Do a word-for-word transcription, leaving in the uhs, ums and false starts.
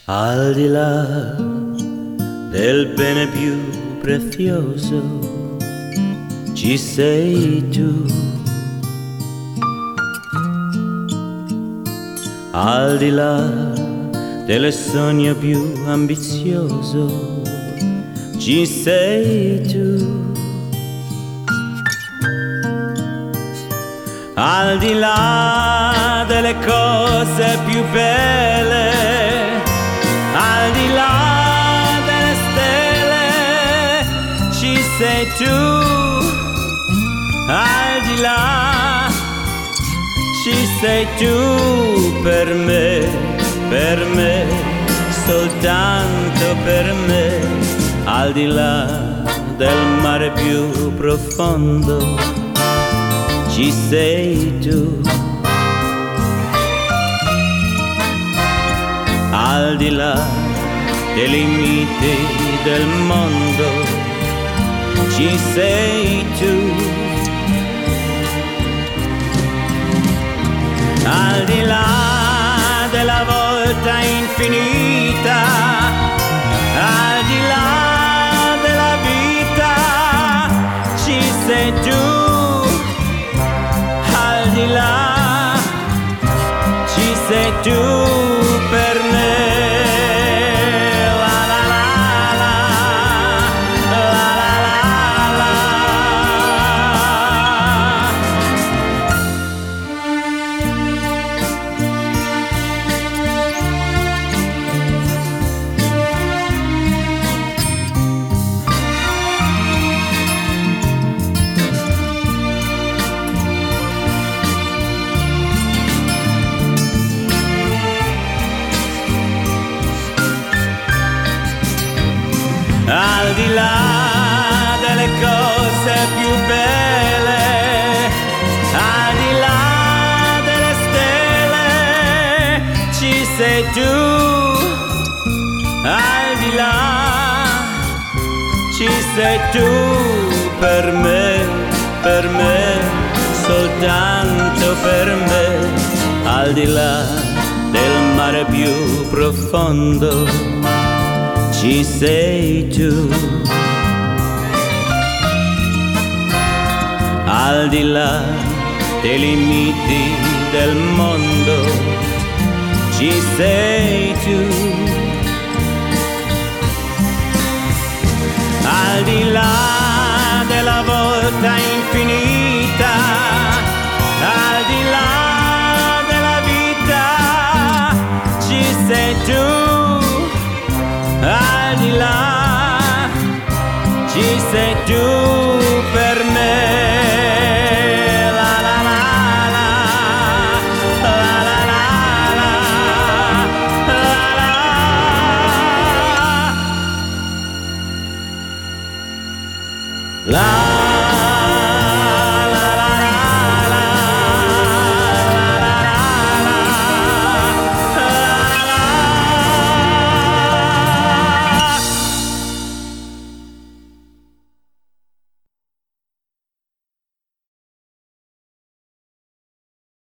Al di là del bene più prezioso ci sei tu. Al di là del sogno più ambizioso ci sei tu. Al di là delle cose più belle, al di là delle stelle ci sei tu. Al di là ci sei tu per me, per me, soltanto per me. Al di là del mare più profondo ci sei tu. Al di là dei limiti del mondo ci sei tu. Al di là della volta infinita, al di là della vita ci sei tu. Al di là ci sei tu per me. La la la la, la la la la. Al di là delle cose più belle, al di là delle stelle ci sei tu. Al di là ci sei tu per me, per me, soltanto per me. Al di là del mare più profondo ci sei tu. Al di là dei limiti del mondo ci sei tu. Al di là della volta infinita, al di là della vita ci sei tu. Al di là ci sei tu.